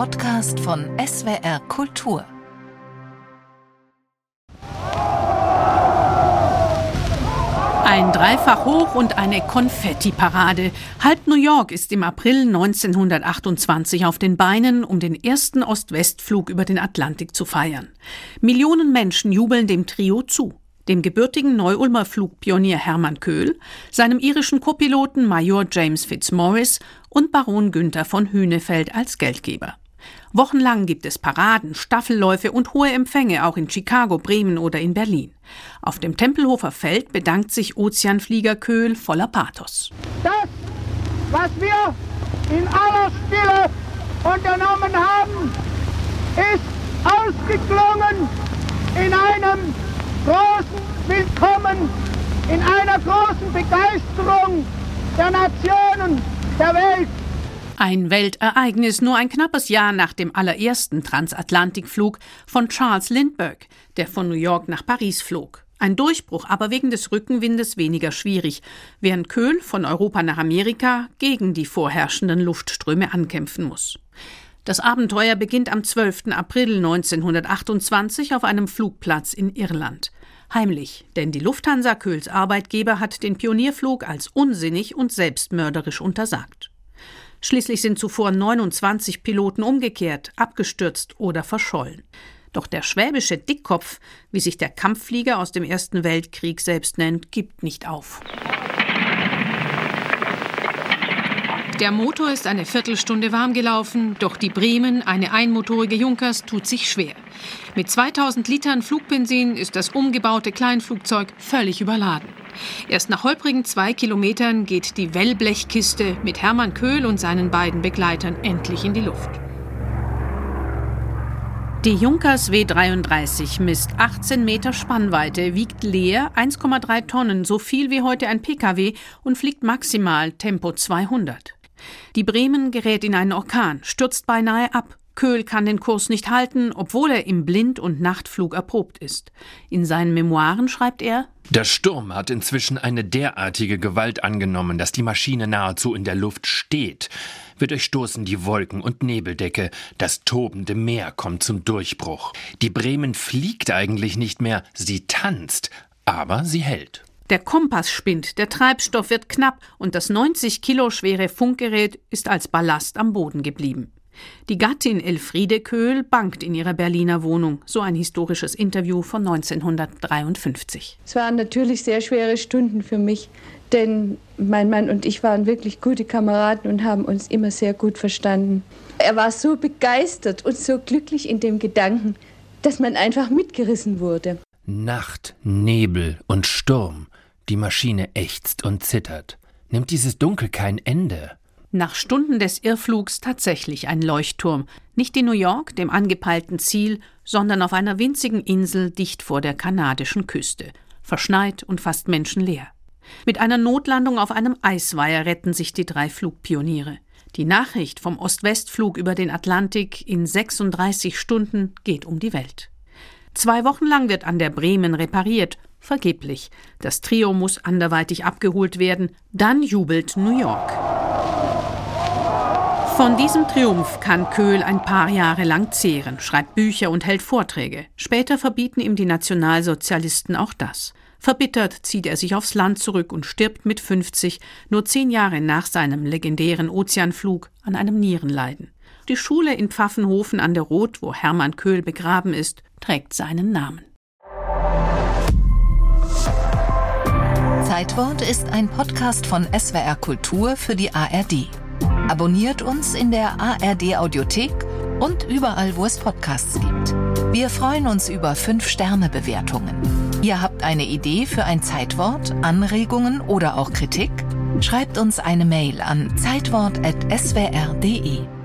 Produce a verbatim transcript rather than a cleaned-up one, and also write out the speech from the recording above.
Podcast von S W R Kultur. Ein Dreifach-Hoch und eine Konfetti-Parade. Halb New York ist im April neunzehnhundertachtundzwanzig auf den Beinen, um den ersten Ost-West-Flug über den Atlantik zu feiern. Millionen Menschen jubeln dem Trio zu. Dem gebürtigen Neu-Ulmer Flugpionier Hermann Köhl, seinem irischen Co-Piloten Major James Fitzmaurice und Baron Günther von Hünefeld als Geldgeber. Wochenlang gibt es Paraden, Staffelläufe und hohe Empfänge, auch in Chicago, Bremen oder in Berlin. Auf dem Tempelhofer Feld bedankt sich Ozeanflieger Köhl voller Pathos. Das, was wir in aller Stille unternommen haben, ist ausgeklungen in einem großen Willkommen, in einer großen Begeisterung der Nationen der Welt. Ein Weltereignis nur ein knappes Jahr nach dem allerersten Transatlantikflug von Charles Lindbergh, der von New York nach Paris flog. Ein Durchbruch, aber wegen des Rückenwindes weniger schwierig, während Köhl von Europa nach Amerika gegen die vorherrschenden Luftströme ankämpfen muss. Das Abenteuer beginnt am zwölften April neunzehnhundertachtundzwanzig auf einem Flugplatz in Irland. Heimlich, denn die Lufthansa, Köhls Arbeitgeber, hat den Pionierflug als unsinnig und selbstmörderisch untersagt. Schließlich sind zuvor neunundzwanzig Piloten umgekehrt, abgestürzt oder verschollen. Doch der schwäbische Dickkopf, wie sich der Kampfflieger aus dem Ersten Weltkrieg selbst nennt, gibt nicht auf. Der Motor ist eine Viertelstunde warm gelaufen, doch die Bremen, eine einmotorige Junkers, tut sich schwer. Mit zweitausend Litern Flugbenzin ist das umgebaute Kleinflugzeug völlig überladen. Erst nach holprigen zwei Kilometern geht die Wellblechkiste mit Hermann Köhl und seinen beiden Begleitern endlich in die Luft. Die Junkers W dreiunddreißig misst achtzehn Meter Spannweite, wiegt leer eins Komma drei Tonnen, so viel wie heute ein Pkw und fliegt maximal Tempo zweihundert. Die Bremen gerät in einen Orkan, stürzt beinahe ab. Köhl kann den Kurs nicht halten, obwohl er im Blind- und Nachtflug erprobt ist. In seinen Memoiren schreibt er: Der Sturm hat inzwischen eine derartige Gewalt angenommen, dass die Maschine nahezu in der Luft steht. Wir durchstoßen die Wolken- und Nebeldecke. Das tobende Meer kommt zum Durchbruch. Die Bremen fliegt eigentlich nicht mehr, sie tanzt, aber sie hält. Der Kompass spinnt, der Treibstoff wird knapp und das neunzig Kilo schwere Funkgerät ist als Ballast am Boden geblieben. Die Gattin Elfriede Köhl bangt in ihrer Berliner Wohnung, so ein historisches Interview von neunzehnhundertdreiundfünfzig. Es waren natürlich sehr schwere Stunden für mich, denn mein Mann und ich waren wirklich gute Kameraden und haben uns immer sehr gut verstanden. Er war so begeistert und so glücklich in dem Gedanken, dass man einfach mitgerissen wurde. Nacht, Nebel und Sturm. Die Maschine ächzt und zittert. Nimmt dieses Dunkel kein Ende? Nach Stunden des Irrflugs tatsächlich ein Leuchtturm. Nicht in New York, dem angepeilten Ziel, sondern auf einer winzigen Insel dicht vor der kanadischen Küste. Verschneit und fast menschenleer. Mit einer Notlandung auf einem Eisweiher retten sich die drei Flugpioniere. Die Nachricht vom Ost-West-Flug über den Atlantik in sechsunddreißig Stunden geht um die Welt. Zwei Wochen lang wird an der Bremen repariert. Vergeblich. Das Trio muss anderweitig abgeholt werden. Dann jubelt New York. Von diesem Triumph kann Köhl ein paar Jahre lang zehren, schreibt Bücher und hält Vorträge. Später verbieten ihm die Nationalsozialisten auch das. Verbittert zieht er sich aufs Land zurück und stirbt mit fünfzig, nur zehn Jahre nach seinem legendären Ozeanflug, an einem Nierenleiden. Die Schule in Pfaffenhofen an der Roth, wo Hermann Köhl begraben ist, trägt seinen Namen. Zeitwort ist ein Podcast von S W R Kultur für die A R D. Abonniert uns in der A R D-Audiothek und überall, wo es Podcasts gibt. Wir freuen uns über fünf Sterne Bewertungen. Ihr habt eine Idee für ein Zeitwort, Anregungen oder auch Kritik? Schreibt uns eine Mail an zeitwort at s w r punkt d e.